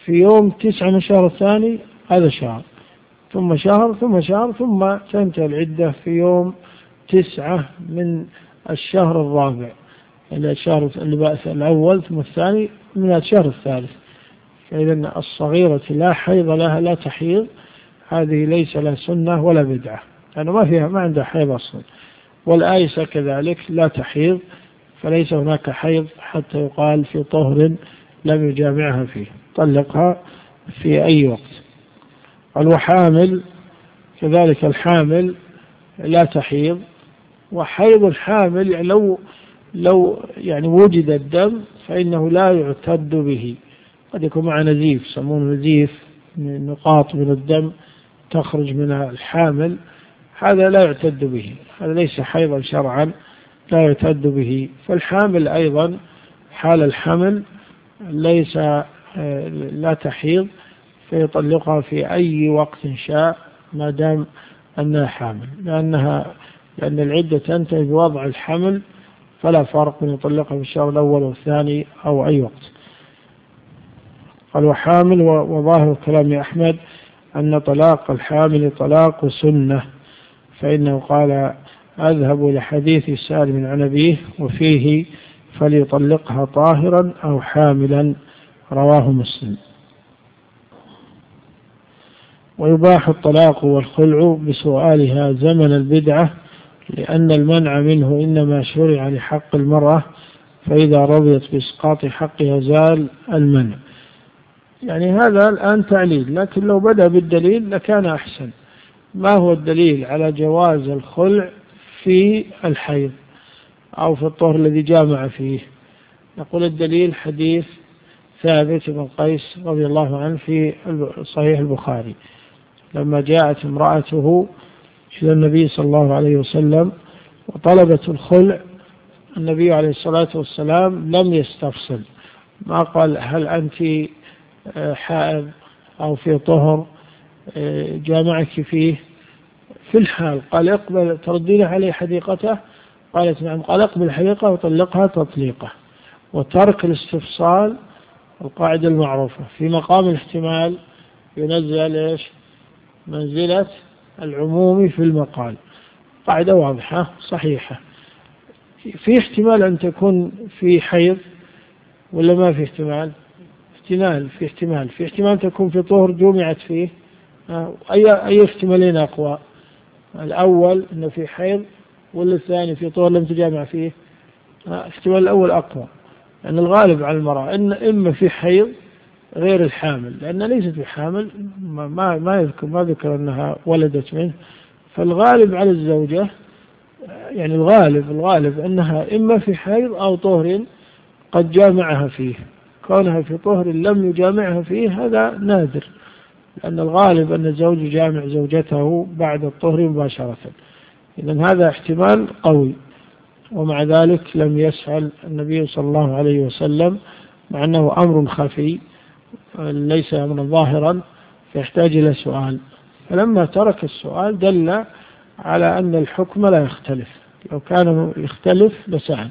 في يوم تسعة من الشهر الثاني هذا شهر، ثم شهر ثم شهر، ثم تنتهي العدة في يوم تسعة من الشهر الرابع، إلى الشهر الأول ثم الثاني من الشهر الثالث. فإذا الصغيرة لا حيض لها لا تحيض، هذه ليس لها سنة ولا بدعة، لأنه ما فيها ما عندها حيض أصلا. والآيسة كذلك لا تحيض، فليس هناك حيض حتى يقال في طهر لم يجامعها فيه، طلقها في أي وقت. والحامل كذلك، الحامل لا تحيض. وحيض الحامل يعني لو لو يعني وجد الدم فإنه لا يعتد به، قد يكون مع نزيف، يسمونه نزيف، نقاط من الدم تخرج من الحامل، هذا لا يعتد به، هذا ليس حيضا شرعا لا يعتد به. فالحامل أيضا حال الحمل ليس لا تحيض، فيطلقها في أي وقت شاء ما دام أنها حامل، لأنها لأن العدة تنتهي بوضع الحمل، فلا فرق بين يطلقها في الشهر الأول والثاني أو أي وقت. قال وحامل. وظاهر كلام أحمد أن طلاق الحامل طلاق سنة، فإنه قال أذهب إلى حديث سالم عن أبيه وفيه فليطلقها طاهرا أو حاملا، رواه مسلم. ويباح الطلاق والخلع بسؤالها زمن البدعة، لأن المنع منه إنما شرع لحق المرأة، فإذا رضيت بإسقاط حقها زال المنع. يعني هذا الآن تعليل، لكن لو بدأ بالدليل لكان أحسن. ما هو الدليل على جواز الخلع في الحيض أو في الطهر الذي جامع فيه؟ نقول الدليل حديث ثابت بن قيس رضي الله عنه في صحيح البخاري، لما جاءت امرأته إلى النبي صلى الله عليه وسلم وطلبت الخلع، النبي عليه الصلاة والسلام لم يستفصل، ما قال هل أنت حائض أو في طهر جامعك فيه، في الحال قال اقبل تردين عليه حديقته، قالت نعم، قال اقبل حديقة وطلقها تطليقة. وترك الاستفصال القاعدة المعروفة في مقام الاحتمال ينزل إيش منزلة العموم في المقال، قاعدة واضحة صحيحة. في احتمال أن تكون في حيض ولا ما في احتمال؟ احتمال في احتمال في احتمال تكون في طهر جمعت فيه. أي أي احتمالين أقوى؟ الأول أنه في حيض ولا الثاني في طهر لم تجامع فيه؟ احتمال الأول أقوى، لأن الغالب على المرأة إن إما في حيض غير الحامل، لأن ليست بحامل، ما ما يذكر ما ذكر أنها ولدت منه، فالغالب على الزوجة يعني الغالب الغالب أنها إما في حيض أو طهر قد جامعها فيه. كونها في طهر لم يجامعها فيه هذا نادر، لأن الغالب أن الزوج يجامع زوجته بعد الطهر مباشرة. إذن هذا احتمال قوي، ومع ذلك لم يسأل النبي صلى الله عليه وسلم، مع أنه أمر خفي ليس أمرا ظاهرا فيحتاج إلى سؤال. فلما ترك السؤال دل على أن الحكم لا يختلف، لو كان يختلف لسأل.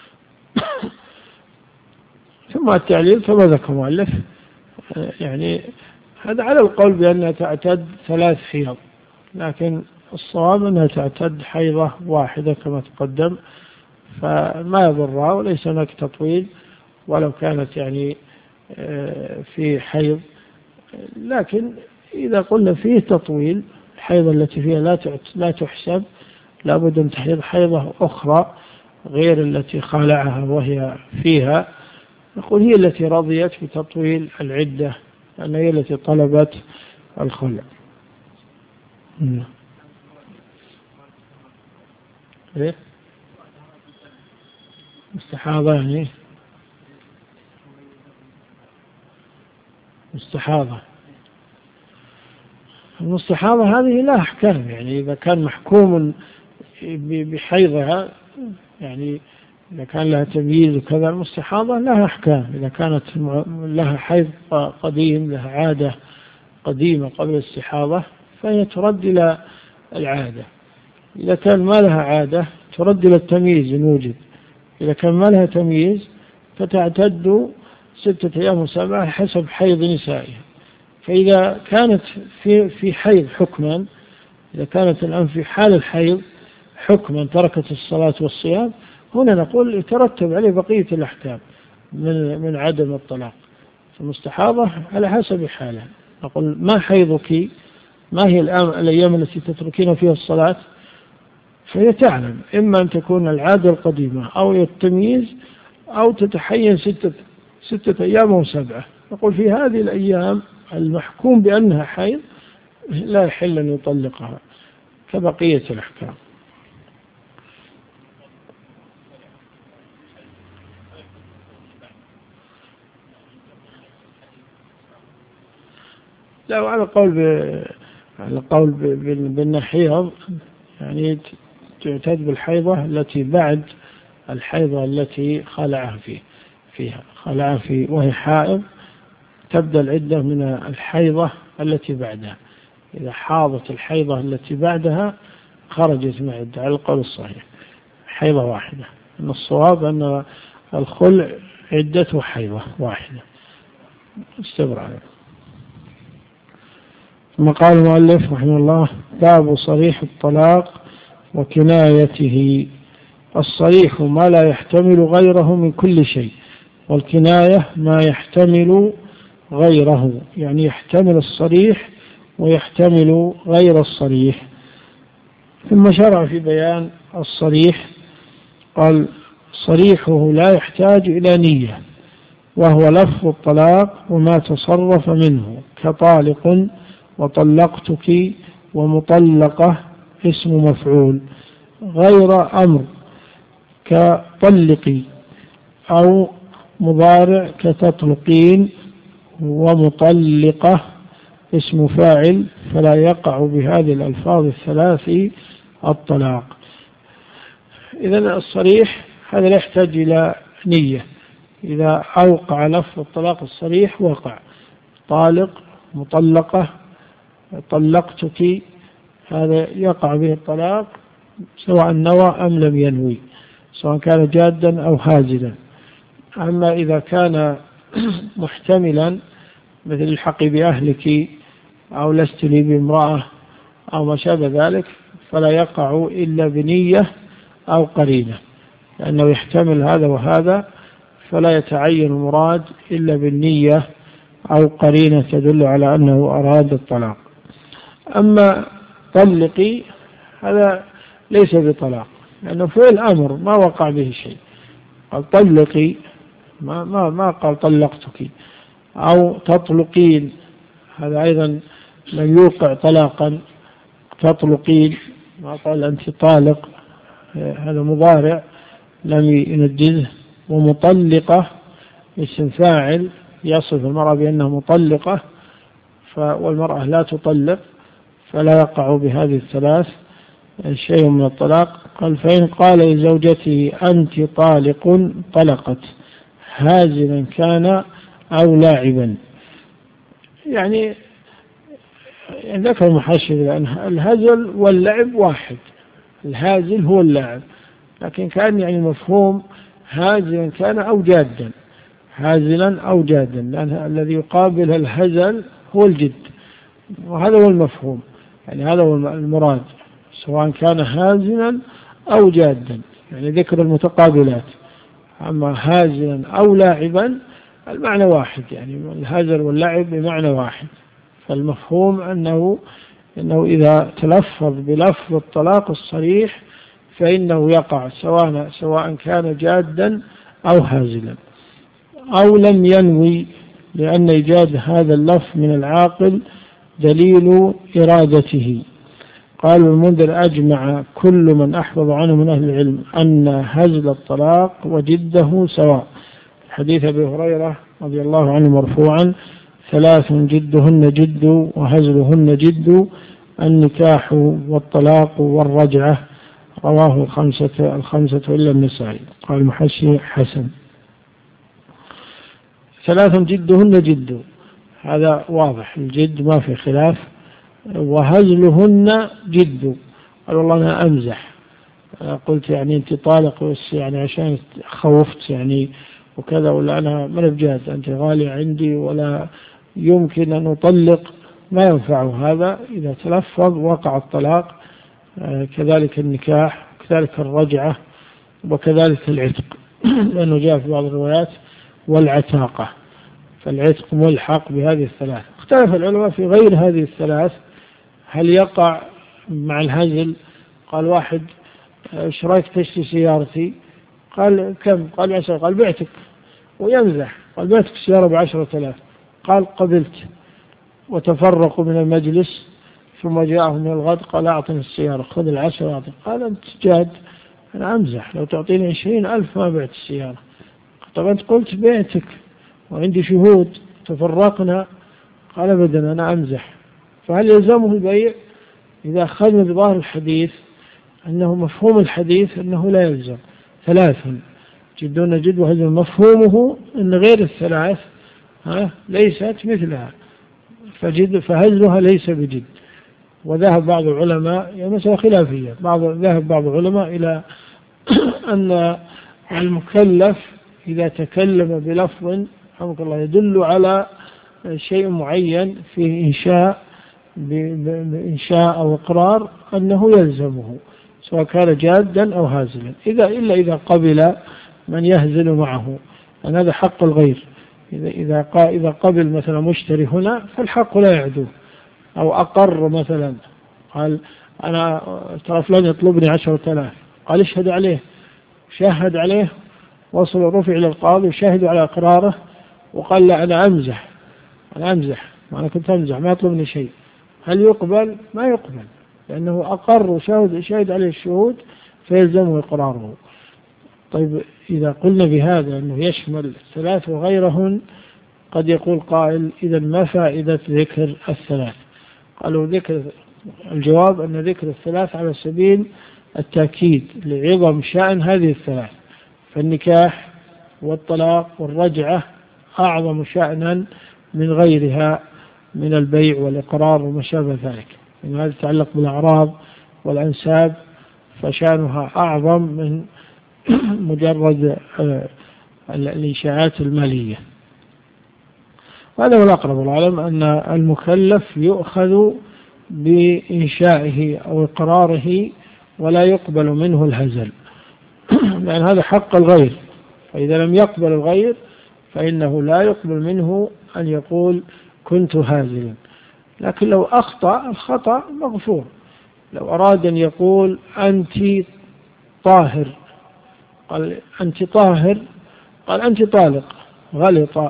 ثم التعليل كما ذكر المؤلف، يعني هذا على القول بأنها تعتد ثلاث حيض، لكن الصواب أنها تعتد حيضة واحدة كما تقدم، فما يضرها وليس هناك تطويل ولو كانت يعني في حيض. لكن إذا قلنا فيه تطويل، الحيضة التي فيها لا لا تحسب، لابد أن تحيض حيضة أخرى غير التي خالعها وهي فيها، نقول هي التي رضيت بتطويل العدة، لأن هي التي طلبت الخلع. إيه؟ مستحاضة يعني مستحاضة المستحاضة هذه لها أحكام، يعني إذا كان محكوم بحيضها، يعني إذا كان لها تمييز وكذا، المستحاضة لها أحكام. إذا كانت لها حيض قديم، لها عادة قديمة قبل الاستحاضة، فهي ترد إلى العادة. إذا كان ما لها عادة ترد إلى التمييز إن وجد. إذا كان ما لها تمييز فتعتد ستة أيام وسبعة حسب حيض نسائها. فإذا كانت في في حيض حكما، إذا كانت الآن في حال الحيض حكما تركت الصلاة والصيام، هنا نقول يترتب عليه بقية الأحكام من من عدم الطلاق. المستحاضة على حسب حالها، نقول ما حيضك، ما هي الأيام التي تتركين فيها الصلاة؟ فهي تعلم إما أن تكون العادة القديمة أو التمييز أو تتحين ستة, ستة أيام أو سبعة. نقول في هذه الأيام المحكوم بأنها حيض لا يحل أن يطلقها كبقية الأحكام. لا، وعلى قول ب... على قول ب... بالنحيض يعني تعتد بالحيضة التي بعد الحيضة التي خلعها فيه فيها خلعها في وهي حائض، تبدأ العدة من الحيضة التي بعدها. إذا حاضت الحيضة التي بعدها خرجت من العدة على القول الصحيح، حيضة واحدة. أن الصواب أن الخلع عدته حيضة واحدة. استبرع. ثم قال المؤلف رحمه الله: باب صريح الطلاق وكنايته. الصريح ما لا يحتمل غيره من كل شيء، والكناية ما يحتمل غيره، يعني يحتمل الصريح ويحتمل غير الصريح. ثم شرع في بيان الصريح، قال: صريحه لا يحتاج إلى نية، وهو لفظ الطلاق وما تصرف منه، كطالق وطلقتك ومطلقة اسم مفعول، غير أمر كطلقي، أو مضارع كتطلقين، ومطلقة اسم فاعل، فلا يقع بهذه الألفاظ الثلاث الطلاق. إذن الصريح هذا لا يحتاج إلى نية، إذا أوقع لفظ الطلاق الصريح وقع. طالق، مطلقة، طلقتك، هذا يقع به الطلاق سواء نوى أم لم ينوي، سواء كان جادا أو هازلا. أما إذا كان محتملا مثل الحقي بأهلك أو لست لي بامرأة أو ما شابه ذلك، فلا يقع إلا بنية أو قرينة، لأنه يحتمل هذا وهذا، فلا يتعين المراد إلا بالنية أو قرينة تدل على أنه أراد الطلاق. أما طلقي هذا ليس بطلاق، لأنه فعل الأمر ما وقع به شيء. قال طلقي، ما, ما, ما قال طلقتك. أو تطلقين، هذا أيضا لم يوقع طلاقا. تطلقين ما قال أنت طالق، هذا مضارع لم ينجزه. ومطلقة اسم فاعل يصف المرأة بأنها مطلقة، والمرأة لا تطلق، فلا يقع بهذه الثلاث شيء من الطلاق. قال: فإن قال لزوجته أنت طالق طلقت، هازلا كان أو لاعبا. يعني ذكر المحشي لأن الهزل واللعب واحد، الهازل هو اللاعب، لكن كان يعني مفهوم هازلا كان أو جادا، هازلا أو جادا، لأن الذي يقابل الهزل هو الجد، وهذا هو المفهوم، يعني هذا هو المراد، سواء كان هازلا أو جادا، يعني ذكر المتقابلات. أما هازلا أو لاعبا المعنى واحد، يعني الهزل واللعب بمعنى واحد. فالمفهوم أنه إنه إذا تلفظ بلفظ الطلاق الصريح فإنه يقع سواء سواء كان جادا أو هازلا أو لم ينوي، لأن إيجاد هذا اللفظ من العاقل دليل إرادته. قال المنذر: أجمع كل من أحفظ عنه من أهل العلم أن هزل الطلاق وجده سواء. حديث أبي هريرة رضي الله عنه مرفوعا: ثلاث جدهن جد وهزلهن جد، النكاح والطلاق والرجعة. رواه الخمسة الخمسة إلا النسائي. قال المحشي: حسن. ثلاث جدهن جد، هذا واضح، الجد ما في خلاف. وهزلهن جد، قال والله أنا أمزح، قلت يعني أنت طالق بس يعني عشان خوفت يعني وكذا، ولا أنا من بجهد أنت غالي عندي ولا يمكن أن أطلق، ما ينفعه هذا. إذا تلفظ وقع الطلاق. كذلك النكاح، كذلك الرجعة، وكذلك العتق لأنه جاء في بعض الروايات والعتاقة، فالعتق ملحق بهذه الثلاث. اختلف العلماء في غير هذه الثلاث هل يقع مع الهزل. قال واحد ايش رايك تشتري سيارتي؟ قال كم؟ قال بعشرة. قال بعتك، ويمزح. قال بعتك السيارة بعشرة آلاف. قال قبلت، وتفرقوا من المجلس. ثم جاءهم من الغد قال أعطني السيارة، خذ العشرة أعطني. قال أنت جاد، أنا أمزح، لو تعطيني عشرين ألف ما بعت السيارة. طب أنت قلت بعتك وعندي شهود، تفرقنا. قال أبدا أنا أمزح. فهل يلزمه البيع؟ إذا أخذنا بظاهر الحديث أنه مفهوم الحديث أنه لا يلزم. ثلاثا جدون جد وهذا مفهومه أن غير الثلاث ها ليست مثلها، فجد فهزلها ليس بجد. وذهب بعض العلماء، يعني مسألة خلافية، بعض ذهب بعض العلماء إلى أن المكلف إذا تكلم بلفظ حمد الله يدل على شيء معين فيه إنشاء بإنشاء أو إقرار أنه يلزمه سواء كان جادا أو هازلا، إذا إلا إذا قبل من يهزل معه، أن هذا حق الغير. إذا إذا إذا قبل مثلا مشتري هنا فالحق لا يعدوه، أو أقر مثلا قال أنا ترى فلان يطلبني عشرة آلاف، قال اشهد عليه، شاهد عليه، وصل رفع إلى القاضي وشاهدوا على إقراره، وقال لا أنا أمزح أنا أمزح وأنا كنت أمزح ما يطلبني شيء. هل يقبل؟ ما يقبل، لأنه أقر وشاهد شاهد عليه الشهود فيلزمه إقراره. طيب إذا قلنا بهذا أنه يشمل الثلاث وغيرهن، قد يقول قائل إذا ما فائدة ذكر الثلاث؟ قالوا ذكر الجواب أن ذكر الثلاث على سبيل التأكيد لعظم شأن هذه الثلاث، فالنكاح والطلاق والرجعة أعظم شأنا من غيرها من البيع والإقرار وما شابه ذلك. إن هذا يتعلق بالأعراض والأنساب فشأنها أعظم من مجرد الإنشاءات المالية. وهذا هو الأقرب والأعلم أن المكلف يؤخذ بإنشائه أو إقراره ولا يقبل منه الهزل، لأن هذا حق الغير، فإذا لم يقبل الغير فإنه لا يقبل منه أن يقول كنت هازلا. لكن لو أخطأ الخطأ مغفور. لو أراد أن يقول أنت طاهر، قال أنت طاهر، قال أنت طالق، غلط،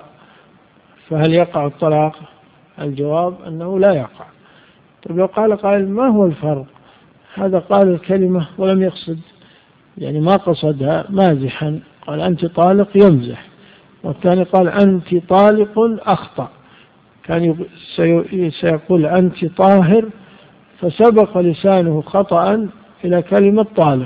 فهل يقع الطلاق؟ الجواب أنه لا يقع. طيب لو قال قائل ما هو الفرق؟ هذا قال الكلمة ولم يقصد، يعني ما قصدها مازحا، قال أنت طالق يمزح، والثاني قال أنت طالق أخطأ، كان سيقول أنت طاهر فسبق لسانه خطأ إلى كلمة طالق،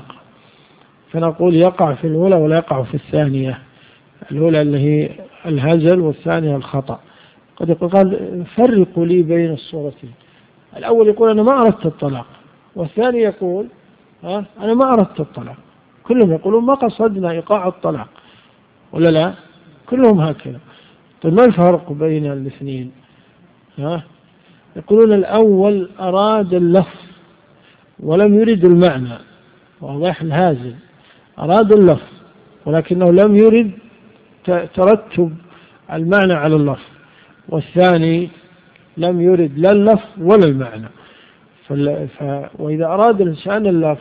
فنقول يقع في الأولى ولا يقع في الثانية. الأولى اللي هي الهزل والثانية الخطأ. قد يقول قال فرقوا لي بين الصورتين، الأول يقول أنا ما أردت الطلاق، والثاني يقول ها أنا ما أردت الطلاق. كلهم يقولون ما قصدنا إيقاع الطلاق ولا لا؟ كلهم هكذا. طيب ما الفرق بين الاثنين؟ ها يقولون الأول أراد اللفظ ولم يرد المعنى، واضح؟ الهازل أراد اللفظ ولكنه لم يرد ترتب المعنى على اللفظ، والثاني لم يرد لا اللفظ ولا المعنى. ف... وإذا أراد الإنسان اللفظ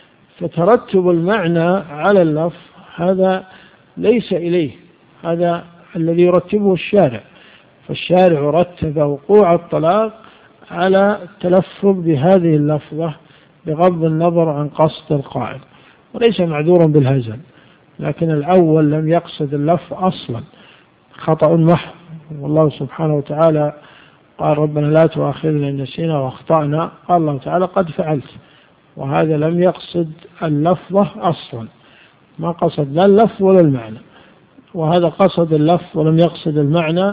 فترتب المعنى على اللفظ هذا ليس إليه، هذا الذي يرتبه الشارع، فالشارع رتب وقوع الطلاق على التلفظ بهذه اللفظة بغض النظر عن قصد القائل، وليس معذورا بالهزل. لكن الأول لم يقصد اللفظ أصلا، خطأ محض، والله سبحانه وتعالى قال ربنا لا تؤاخذنا إن نسينا وأخطأنا، قال الله تعالى قد فعلت، وهذا لم يقصد اللفظة أصلا، ما قصد لا اللفظ ولا المعنى، وهذا قصد اللفظ ولم يقصد المعنى،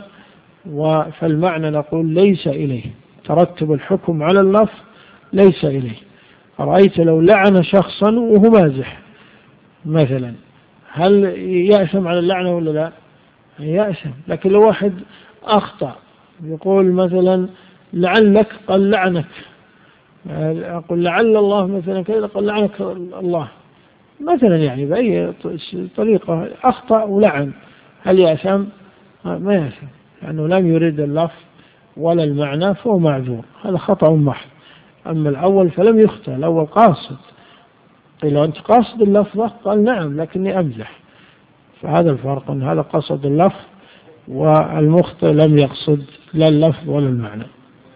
فالمعنى نقول ليس إليه، ترتب الحكم على اللفظ ليس إليه. أرأيت لو لعن شخصا وهو مازح مثلا، هل يأثم على اللعنة ولا لا؟ يأثم. لكن لو واحد أخطأ يقول مثلا لعلك قال لعنك، أقول لعل الله مثلا كذا قال لعنك الله مثلا، يعني بأي طريقة أخطأ ولعن، هل يأثم؟ ما يأثم، لأنه لم يريد اللفظ ولا المعنى فهو معذور، هذا خطأ محض. أما الأول فلم يخطئ، الأول قاصد، قيل أنت قاصد اللفظة؟ قال نعم لكني أمزح، فهذا الفرق، أن هذا قصد اللفظ والمخطئ لم يقصد لا اللفظ ولا المعنى.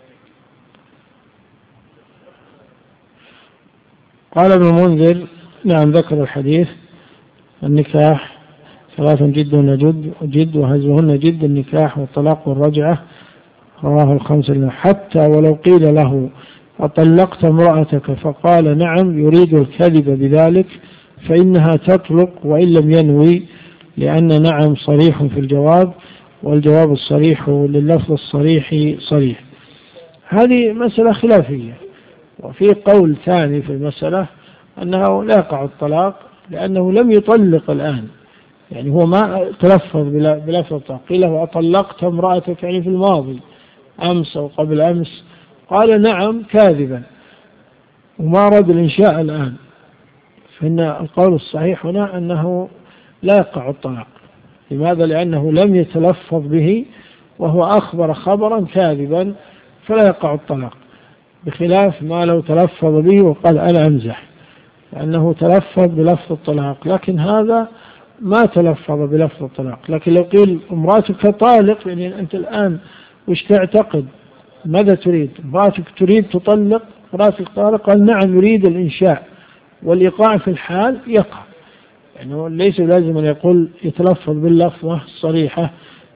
قال ابن المنذر نعم ذكر الحديث النكاح ثلاث جد جد جد وهزهن جد النكاح والطلاق والرجعة، رواه الخمسة. حتى ولو قيل له أطلقت امرأتك فقال نعم يريد الكذب بذلك فإنها تطلق وإن لم ينوي، لأن نعم صريح في الجواب، والجواب الصريح لللفظ الصريح صريح. هذه مسألة خلافية. وفي قول ثاني في المسألة أنه لا يقع الطلاق لأنه لم يطلق الآن، يعني هو ما تلفظ بلفظ الطلاق، قيل له أطلقت امرأتك يعني في الماضي أمس أو قبل أمس، قال نعم كاذبا وما أراد الإنشاء الآن، فإن القول الصحيح هنا أنه لا يقع الطلاق. لماذا؟ لأنه لم يتلفظ به وهو أخبر خبرا كاذبا فلا يقع الطلاق، بخلاف ما لو تلفظ به وقال أنا أمزح، لأنه تلفظ بلفظ الطلاق، لكن هذا ما تلفظ بلفظ الطلاق. لكن لو قيل امرأتك طالق، يعني أنت الآن وش تعتقد؟ ماذا تريد؟ امرأتك تريد تطلق؟ امرأتك طالق؟ قال نعم يريد الإنشاء والإيقاع في الحال يقع، يعني ليس لازم أن يقول يتلفظ باللفظة الصريحة.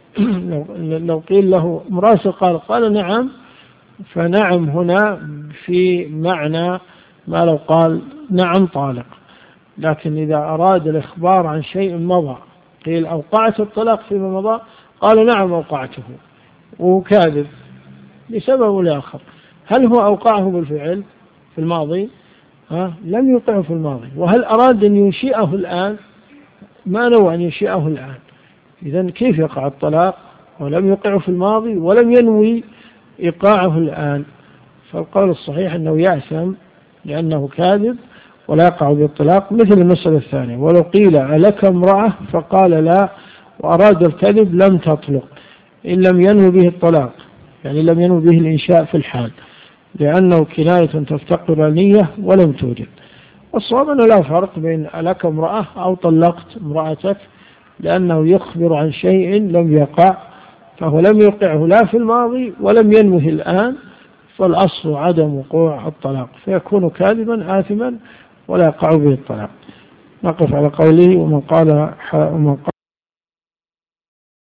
لو قيل له امرأتك قال قال نعم، فنعم هنا في معنى ما لو قال نعم طالق. لكن إذا أراد الإخبار عن شيء مضى، قيل أوقعت الطلاق فيما مضى، قال نعم أوقعته وهو كاذب لسبب لآخر، هل هو أوقعه بالفعل في الماضي؟ ها؟ لم يوقعه في الماضي. وهل أراد أن ينشئه الآن؟ ما نوى أن ينشئه الآن. إذن كيف يقع الطلاق ولم يوقعه في الماضي ولم ينوي إيقاعه الآن؟ فالقول الصحيح أنه يأثم لأنه كاذب ولا يقع بالطلاق، مثل المسألة الثانية. ولو قيل ألك امرأة فقال لا وأراد الكذب لم تطلق إن لم ينوي به الطلاق، يعني لم ينوي به الإنشاء في الحال، لأنه كناية تفتقر نية ولم توجد. والصواب أنه لا فرق بين ألك امرأة أو طلقت امرأتك، لأنه يخبر عن شيء لم يقع، فهو لم يوقعه لا في الماضي ولم ينوه الآن، فالأصل عدم وقوع الطلاق، فيكون كاذبا آثما ولا يقع به الطلاق. نقف على قوله ومن قال ومن قال